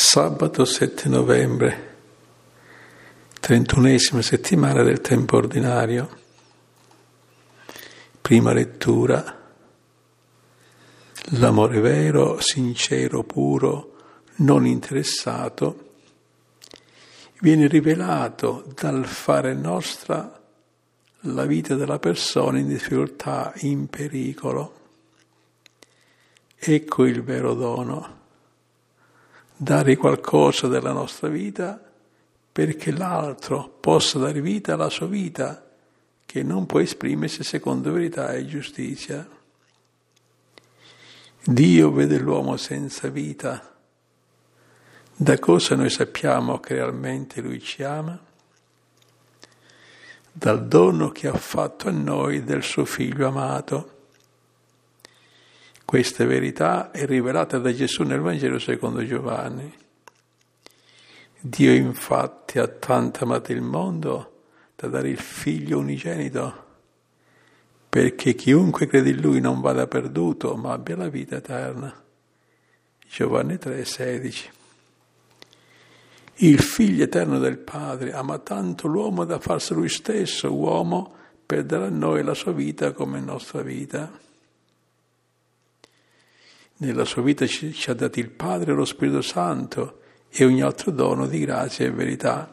Sabato 7 novembre, 31esima settimana del tempo ordinario. Prima lettura. L'amore vero, sincero, puro, non interessato, viene rivelato dal fare nostra la vita della persona in difficoltà, in pericolo. Ecco il vero dono. Dare qualcosa della nostra vita perché l'altro possa dare vita alla sua vita, che non può esprimersi secondo verità e giustizia. Dio vede l'uomo senza vita. Da cosa noi sappiamo che realmente Lui ci ama? Dal dono che ha fatto a noi del suo Figlio amato. Questa verità è rivelata da Gesù nel Vangelo secondo Giovanni. Dio infatti ha tanto amato il mondo da dare il Figlio unigenito, perché chiunque crede in Lui non vada perduto, ma abbia la vita eterna. Giovanni 3,16. Il Figlio eterno del Padre ama tanto l'uomo da farsi Lui stesso uomo per dare a noi la sua vita come nostra vita. Nella sua vita ci ha dato il Padre e lo Spirito Santo e ogni altro dono di grazia e verità.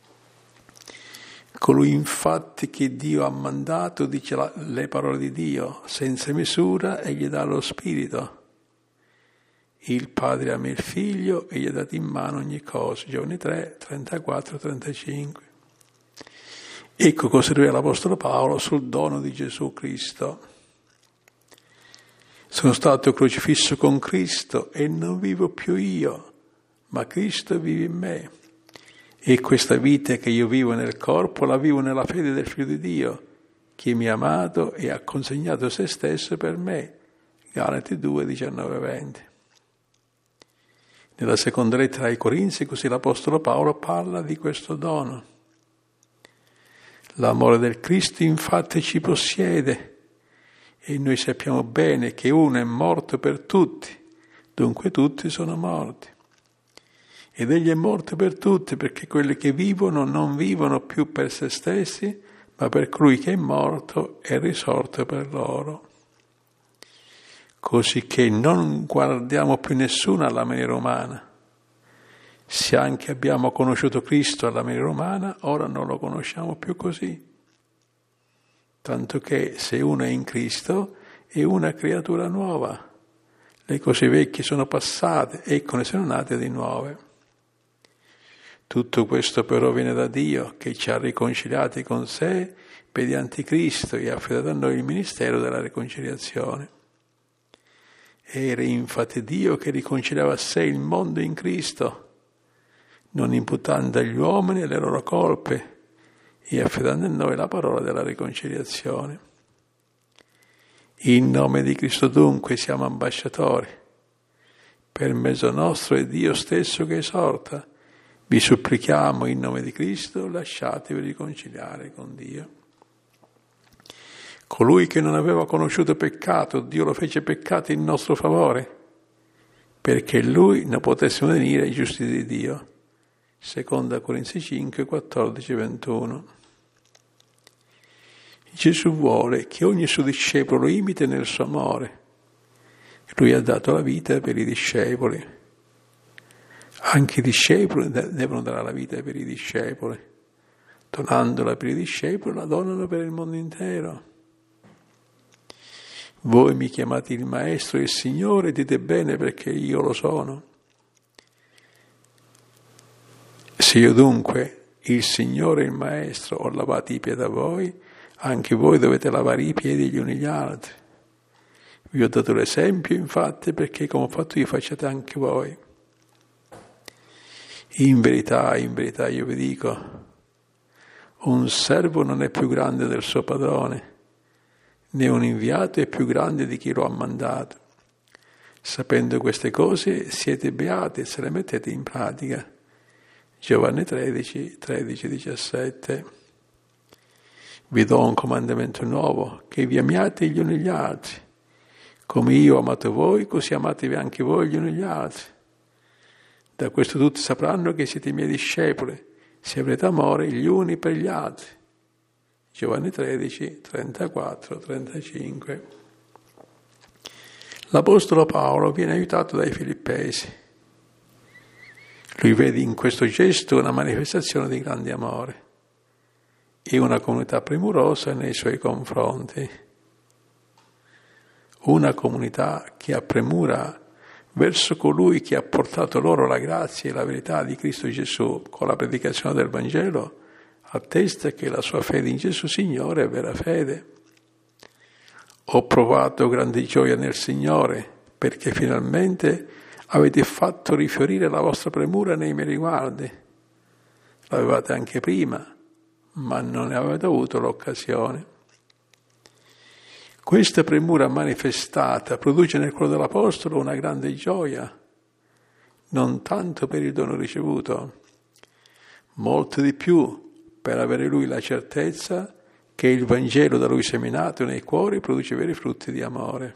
Colui infatti che Dio ha mandato dice le parole di Dio, senza misura egli dà lo Spirito. Il Padre ama il Figlio e gli ha dato in mano ogni cosa. Giovanni 3, 34, 35. Ecco cosa rivela l'Apostolo Paolo sul dono di Gesù Cristo. Sono stato crocifisso con Cristo e non vivo più io, ma Cristo vive in me. E questa vita che io vivo nel corpo la vivo nella fede del Figlio di Dio, che mi ha amato e ha consegnato se stesso per me. Galati 2, 19, 20. Nella seconda lettera ai Corinzi, così l'Apostolo Paolo parla di questo dono. L'amore del Cristo infatti ci possiede, e noi sappiamo bene che uno è morto per tutti, dunque tutti sono morti. Ed egli è morto per tutti perché quelli che vivono non vivono più per se stessi, ma per colui che è morto e risorto per loro. Così che non guardiamo più nessuno alla maniera umana. Se anche abbiamo conosciuto Cristo alla maniera umana, ora non lo conosciamo più così. Tanto che se uno è in Cristo è una creatura nuova. Le cose vecchie sono passate, ecco ne sono nate di nuove. Tutto questo però viene da Dio, che ci ha riconciliati con sé mediante Cristo e ha affidato a noi il ministero della riconciliazione. Era infatti Dio che riconciliava a sé il mondo in Cristo, non imputando agli uomini le loro colpe, e affidando a noi la parola della riconciliazione. In nome di Cristo dunque siamo ambasciatori. Per mezzo nostro è Dio stesso che esorta. Vi supplichiamo in nome di Cristo, lasciatevi riconciliare con Dio. Colui che non aveva conosciuto peccato, Dio lo fece peccato in nostro favore, perché Lui non potessimo venire ai giusti di Dio. Seconda Corinzi 5, 14, 21. Gesù vuole che ogni suo discepolo lo imiti nel suo amore. Lui ha dato la vita per i discepoli. Anche i discepoli devono dare la vita per i discepoli. Donandola per i discepoli, la donano per il mondo intero. Voi mi chiamate il Maestro e il Signore, dite bene perché io lo sono. Se io dunque, il Signore e il Maestro, ho lavato i piedi a voi, anche voi dovete lavare i piedi gli uni agli altri. Vi ho dato l'esempio, infatti, perché come ho fatto io facciate anche voi. In verità io vi dico, un servo non è più grande del suo padrone, né un inviato è più grande di chi lo ha mandato. Sapendo queste cose siete beati se le mettete in pratica. Giovanni 13, 13, 17. Vi do un comandamento nuovo, che vi amiate gli uni gli altri. Come io ho amato voi, così amatevi anche voi gli uni gli altri. Da questo tutti sapranno che siete i miei discepoli, se avrete amore gli uni per gli altri. Giovanni 13, 34, 35. L'Apostolo Paolo viene aiutato dai Filippesi. Lui vede in questo gesto una manifestazione di grande amore e una comunità premurosa nei suoi confronti. Una comunità che ha premura verso colui che ha portato loro la grazia e la verità di Cristo Gesù con la predicazione del Vangelo, attesta che la sua fede in Gesù Signore è vera fede. Ho provato grande gioia nel Signore perché finalmente avete fatto rifiorire la vostra premura nei miei riguardi. L'avevate anche prima, ma non ne avete avuto l'occasione. Questa premura manifestata produce nel cuore dell'Apostolo una grande gioia, non tanto per il dono ricevuto, molto di più per avere lui la certezza che il Vangelo da lui seminato nei cuori produce veri frutti di amore.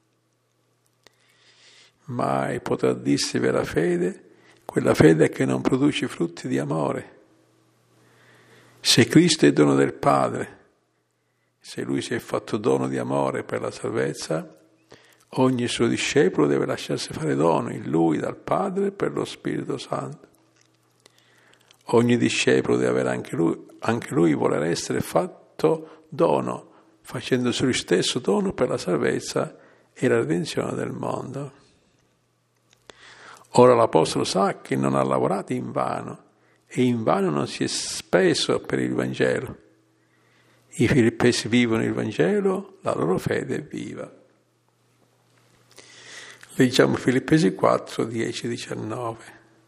Mai potrà dirsi vera fede quella fede che non produce frutti di amore. Se Cristo è dono del Padre, se Lui si è fatto dono di amore per la salvezza, ogni suo discepolo deve lasciarsi fare dono in Lui dal Padre per lo Spirito Santo. Ogni discepolo deve avere anche lui voler essere fatto dono, facendosi lui stesso dono per la salvezza e la redenzione del mondo. Ora l'Apostolo sa che non ha lavorato in vano e in vano non si è speso per il Vangelo. I Filippesi vivono il Vangelo, la loro fede è viva. Leggiamo Filippesi 4, 10, 19.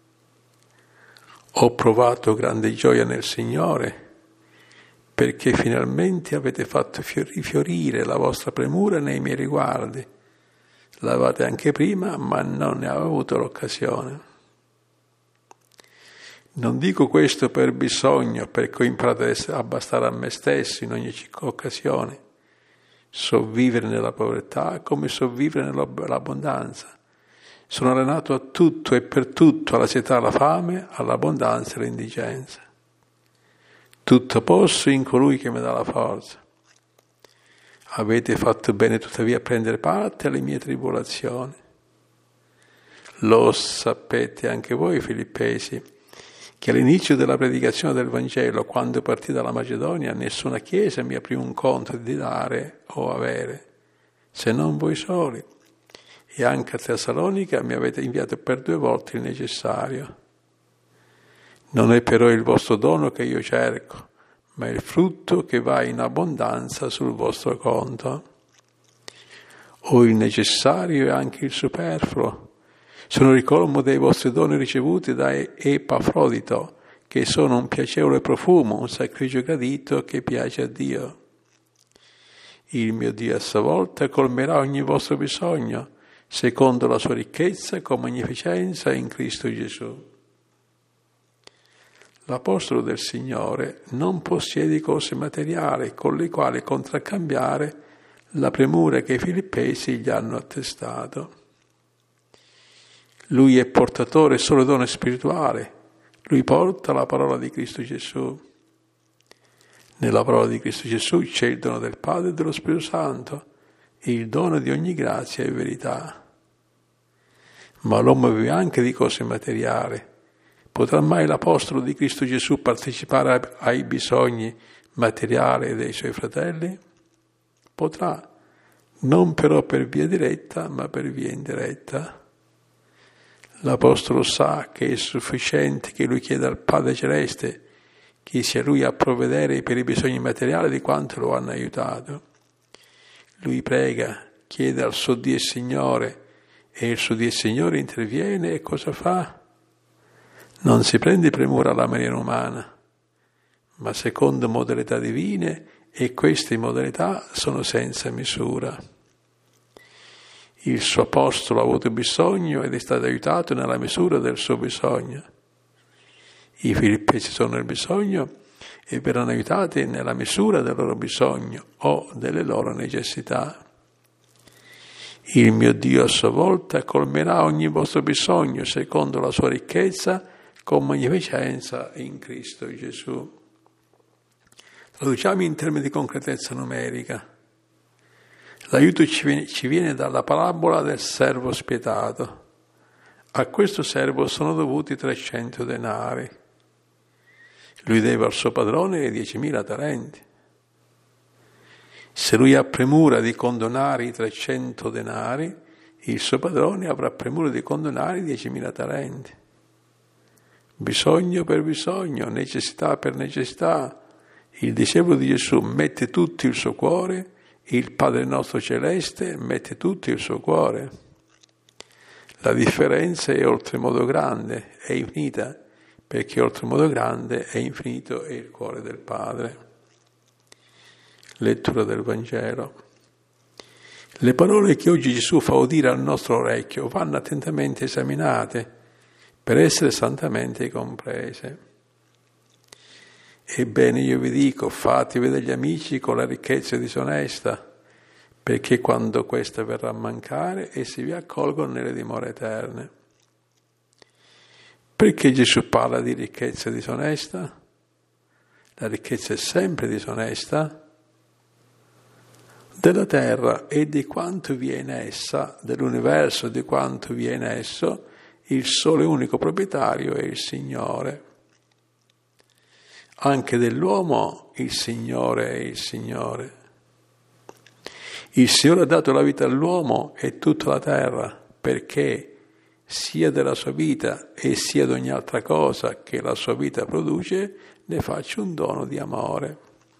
Ho provato grande gioia nel Signore perché finalmente avete fatto rifiorire la vostra premura nei miei riguardi. L'avevate anche prima, ma non ne avevo avuto l'occasione. Non dico questo per bisogno, perché ho imparato a bastare a me stesso in ogni occasione. So vivere nella povertà come so vivere nell'abbondanza. Sono allenato a tutto e per tutto, alla sete, alla fame, all'abbondanza e all'indigenza. Tutto posso in colui che mi dà la forza. Avete fatto bene tuttavia a prendere parte alle mie tribolazioni. Lo sapete anche voi, Filippesi, che all'inizio della predicazione del Vangelo, quando partì dalla Macedonia, nessuna chiesa mi aprì un conto di dare o avere, se non voi soli. E anche a Tessalonica mi avete inviato per 2 volte il necessario. Non è però il vostro dono che io cerco, ma il frutto che va in abbondanza sul vostro conto. Ho il necessario e anche il superfluo. Sono ricolmo dei vostri doni ricevuti da Epafrodito, che sono un piacevole profumo, un sacrificio gradito che piace a Dio. Il mio Dio a sua volta colmerà ogni vostro bisogno, secondo la sua ricchezza con magnificenza in Cristo Gesù. L'Apostolo del Signore non possiede cose materiali con le quali contraccambiare la premura che i Filippesi gli hanno attestato. Lui è portatore solo di dono spirituale, lui porta la parola di Cristo Gesù. Nella parola di Cristo Gesù c'è il dono del Padre e dello Spirito Santo e il dono di ogni grazia e verità. Ma l'uomo vive anche di cose materiali. Potrà mai l'Apostolo di Cristo Gesù partecipare ai bisogni materiali dei suoi fratelli? Potrà, non però per via diretta, ma per via indiretta. L'Apostolo sa che è sufficiente che lui chieda al Padre Celeste che sia lui a provvedere per i bisogni materiali di quanto lo hanno aiutato. Lui prega, chiede al suo Dio e Signore e il suo Dio e Signore interviene e cosa fa? Non si prende premura alla maniera umana, ma secondo modalità divine, e queste modalità sono senza misura. Il suo apostolo ha avuto bisogno ed è stato aiutato nella misura del suo bisogno. I Filippesi sono nel bisogno e verranno aiutati nella misura del loro bisogno o delle loro necessità. Il mio Dio a sua volta colmerà ogni vostro bisogno secondo la sua ricchezza con magnificenza in Cristo Gesù. Traduciamo in termini di concretezza numerica. L'aiuto ci viene dalla parabola del servo spietato. A questo servo sono dovuti 300 denari. Lui deve al suo padrone 10.000 talenti. Se lui ha premura di condonare i 300 denari, il suo padrone avrà premura di condonare i 10.000 talenti. Bisogno per bisogno, necessità per necessità. Il discepolo di Gesù mette tutto il suo cuore, il Padre nostro celeste mette tutto il suo cuore. La differenza è oltremodo grande, è infinita, perché oltremodo grande e infinito è il cuore del Padre. Lettura del Vangelo. Le parole che oggi Gesù fa udire al nostro orecchio vanno attentamente esaminate per essere santamente comprese. Ebbene io vi dico, fatevi degli amici con la ricchezza disonesta, perché quando questa verrà a mancare, essi vi accolgono nelle dimore eterne. Perché Gesù parla di ricchezza disonesta? La ricchezza è sempre disonesta. Della terra e di quanto vi è in essa, dell'universo e di quanto vi è in esso, il solo e unico proprietario è il Signore. Anche dell'uomo il Signore è il Signore. Il Signore ha dato la vita all'uomo e tutta la terra, perché sia della sua vita e sia di ogni altra cosa che la sua vita produce, ne faccia un dono di amore.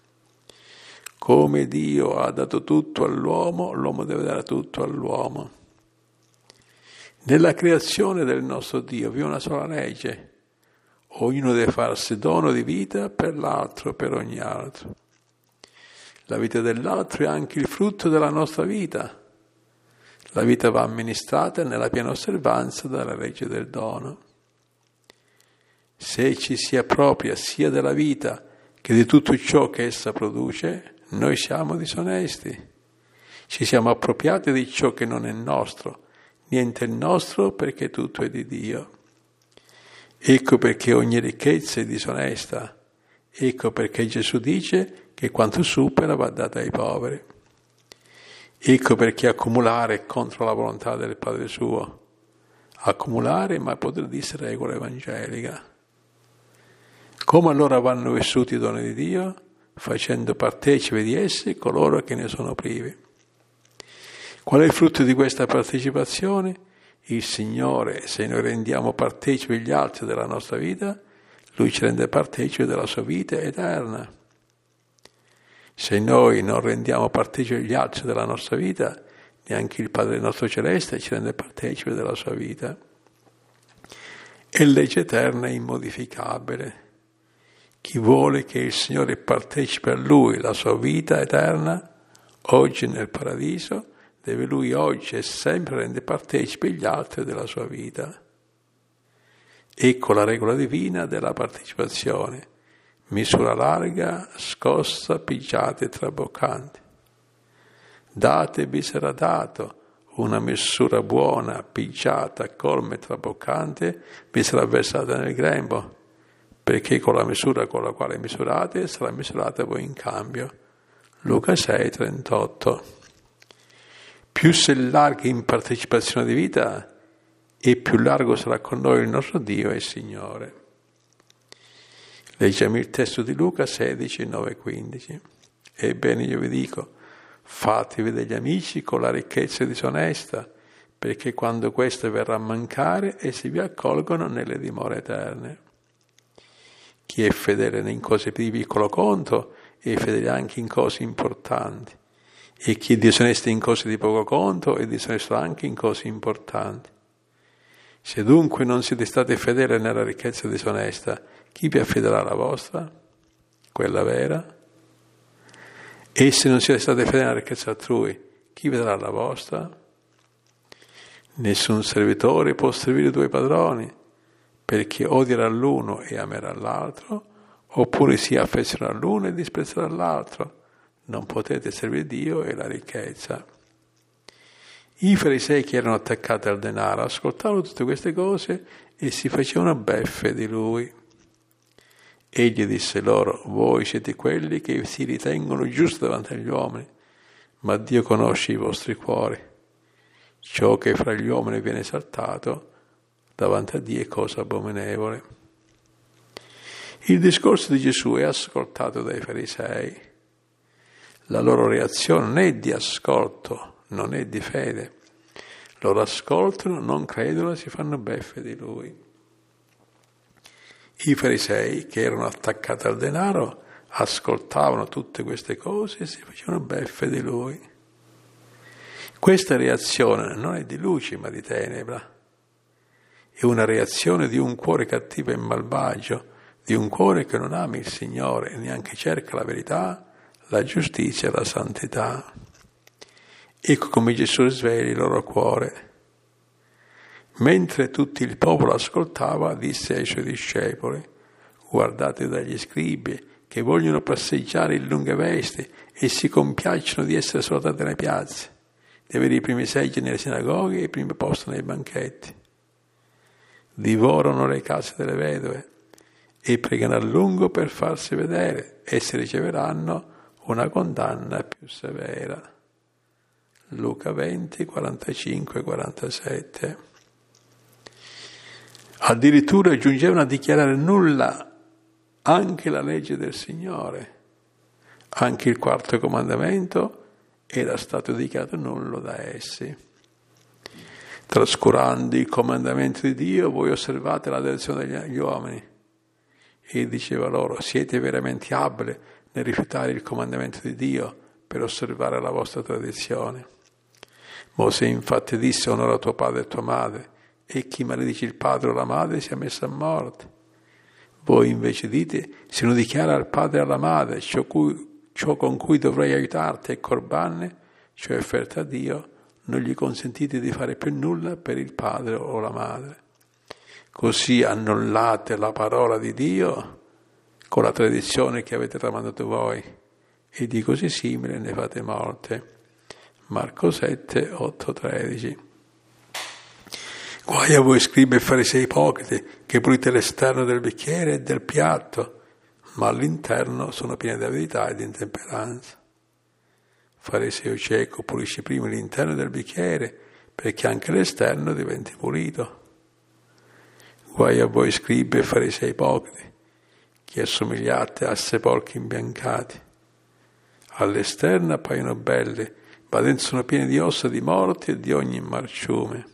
Come Dio ha dato tutto all'uomo, l'uomo deve dare tutto all'uomo. Nella creazione del nostro Dio vi è una sola legge. Ognuno deve farsi dono di vita per l'altro, per ogni altro. La vita dell'altro è anche il frutto della nostra vita. La vita va amministrata nella piena osservanza della legge del dono. Se ci si appropria sia della vita che di tutto ciò che essa produce, noi siamo disonesti. Ci siamo appropriati di ciò che non è nostro. Niente è nostro perché tutto è di Dio. Ecco perché ogni ricchezza è disonesta. Ecco perché Gesù dice che quanto supera va dato ai poveri. Ecco perché accumulare è contro la volontà del Padre suo. Accumulare, ma poter dire regola evangelica. Come allora vanno vissuti i doni di Dio? Facendo partecipi di essi coloro che ne sono privi. Qual è il frutto di questa partecipazione? Il Signore, se noi rendiamo partecipi gli altri della nostra vita, Lui ci rende partecipi della sua vita eterna. Se noi non rendiamo partecipi gli altri della nostra vita, neanche il Padre nostro Celeste ci rende partecipi della sua vita. E legge eterna è immodificabile. Chi vuole che il Signore partecipi a Lui la sua vita eterna, oggi nel paradiso, deve Lui oggi e sempre rendere partecipi gli altri della sua vita. Ecco la regola divina della partecipazione. Misura larga, scossa, pigiata e traboccante. Date e vi sarà dato, una misura buona, pigiata, colma e traboccante vi sarà versata nel grembo, perché con la misura con la quale misurate sarà misurata voi in cambio. Luca 6,38. Più si è larghi in partecipazione di vita, e più largo sarà con noi il nostro Dio e Signore. Leggiamo il testo di Luca 16, 9 e 15. Ebbene io vi dico, fatevi degli amici con la ricchezza disonesta, perché quando questa verrà a mancare, essi vi accolgono nelle dimore eterne. Chi è fedele in cose di piccolo conto è fedele anche in cose importanti, e chi è disonesto in cose di poco conto è disonesto anche in cose importanti. Se dunque non siete stati fedeli nella ricchezza disonesta, chi vi affiderà la vostra? Quella vera? E se non siete stati fedeli nella ricchezza altrui, chi vi darà la vostra? Nessun servitore può servire due padroni, perché odierà l'uno e amerà l'altro, oppure si affezionerà all'uno e disprezzerà l'altro. Non potete servire Dio e la ricchezza. I farisei che erano attaccati al denaro ascoltavano tutte queste cose e si facevano beffe di lui. Egli disse loro: voi siete quelli che si ritengono giusti davanti agli uomini, ma Dio conosce i vostri cuori. Ciò che fra gli uomini viene esaltato davanti a Dio è cosa abominevole. Il discorso di Gesù è ascoltato dai farisei. La loro reazione non è di ascolto, non è di fede. Loro ascoltano, non credono e si fanno beffe di lui. I farisei, che erano attaccati al denaro, ascoltavano tutte queste cose e si facevano beffe di lui. Questa reazione non è di luce ma di tenebra. È una reazione di un cuore cattivo e malvagio, di un cuore che non ama il Signore e neanche cerca la verità, la giustizia e la santità. Ecco come Gesù risveglia il loro cuore. Mentre tutto il popolo ascoltava, disse ai suoi discepoli: guardate dagli scribi che vogliono passeggiare in lunghe vesti e si compiacciono di essere salutati nelle piazze, di avere i primi seggi nelle sinagoghe e i primi posti nei banchetti. Divorano le case delle vedove e pregano a lungo per farsi vedere. Essi riceveranno una condanna più severa. Luca 20, 45, 47. Addirittura giungevano a dichiarare nulla anche la legge del Signore. Anche il quarto comandamento era stato dichiarato nullo da essi. Trascurando il comandamento di Dio, voi osservate la direzione degli uomini. E diceva loro: siete veramente abili nel rifiutare il comandamento di Dio per osservare la vostra tradizione. Mosè infatti disse: onora tuo padre e tua madre, e chi maledice il padre o la madre sia messo a morte. Voi invece dite: se non dichiara al padre e alla madre ciò con cui dovrei aiutarti è corbanne, cioè offerta a Dio, non gli consentite di fare più nulla per il padre o la madre. Così annullate la parola di Dio con la tradizione che avete tramandato voi, e di così simile ne fate morte. Marco 7, 8, 13. Guai a voi scribi e farisei ipocriti, che pulite l'esterno del bicchiere e del piatto, ma all'interno sono pieni di avidità e di intemperanza. Fariseo cieco, pulisci prima l'interno del bicchiere, perché anche l'esterno diventi pulito. Guai a voi scribi e farisei ipocriti, che assomigliate a sepolcri imbiancati. All'esterno appaiono belli, ma dentro sono pieni di ossa di morti e di ogni marciume.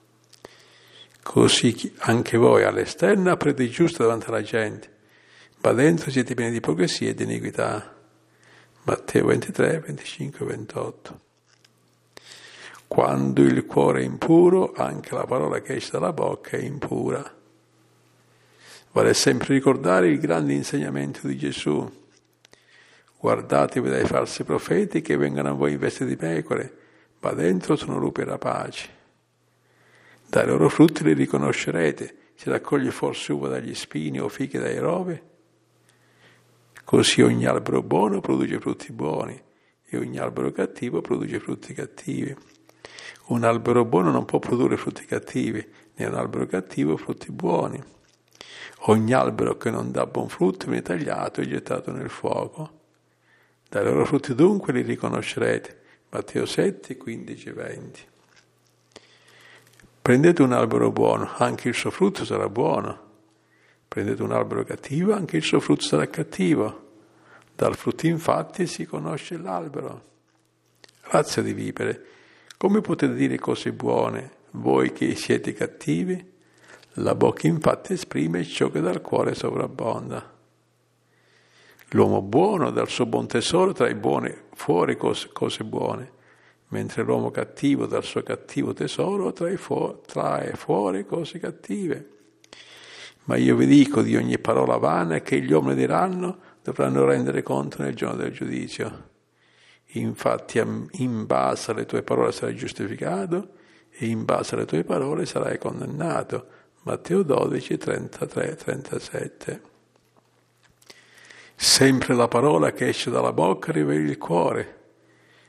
Così anche voi all'esterno apparite giusto davanti alla gente, ma dentro siete pieni di ipocrisia e di iniquità. Matteo 23, 25, 28. Quando il cuore è impuro, anche la parola che esce dalla bocca è impura. Vale sempre ricordare il grande insegnamento di Gesù. Guardatevi dai falsi profeti che vengono a voi in veste di pecore, ma dentro sono lupi rapaci. Dai loro frutti li riconoscerete. Si raccoglie forse uva dagli spini o fiche dai rovi? Così ogni albero buono produce frutti buoni e ogni albero cattivo produce frutti cattivi. Un albero buono non può produrre frutti cattivi, né un albero cattivo frutti buoni. Ogni albero che non dà buon frutto viene tagliato e gettato nel fuoco. Dai loro frutti dunque li riconoscerete. Matteo 7, 15, 20. Prendete un albero buono, anche il suo frutto sarà buono. Prendete un albero cattivo, anche il suo frutto sarà cattivo. Dal frutto infatti si conosce l'albero. Razza di vipere, come potete dire cose buone, voi che siete cattivi? La bocca infatti esprime ciò che dal cuore sovrabbonda. L'uomo buono dal suo buon tesoro trae fuori cose buone, mentre l'uomo cattivo dal suo cattivo tesoro trae fuori cose cattive. Ma io vi dico, di ogni parola vana che gli uomini diranno, dovranno rendere conto nel giorno del giudizio. Infatti in base alle tue parole sarai giustificato e in base alle tue parole sarai condannato. Matteo 12, 33, 37. Sempre la parola che esce dalla bocca rivela il cuore.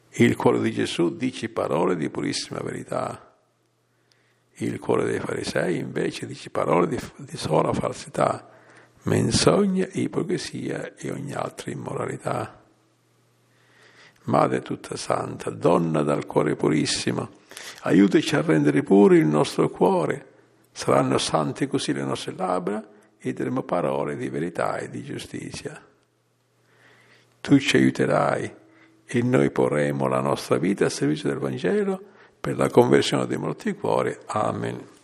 Il cuore di Gesù dice parole di purissima verità. Il cuore dei farisei invece dice parole di sola falsità, menzogna, ipocrisia e ogni altra immoralità. Madre tutta santa, donna dal cuore purissimo, aiutaci a rendere puro il nostro cuore. Saranno sante così le nostre labbra e diremo parole di verità e di giustizia. Tu ci aiuterai e noi porremo la nostra vita a servizio del Vangelo per la conversione dei molti cuori. Amen.